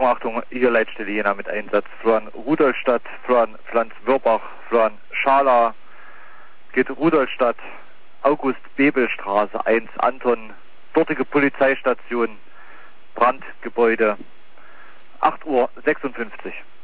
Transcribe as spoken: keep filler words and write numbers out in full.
Achtung, hier Leitstelle Jena mit Einsatz. Florian Rudolstadt, Florian Pflanz Würbach, Florian Schala, geht Rudolstadt, August Bebelstraße eins, Anton, dortige Polizeistation, Brandgebäude, acht Uhr sechsundfünfzig.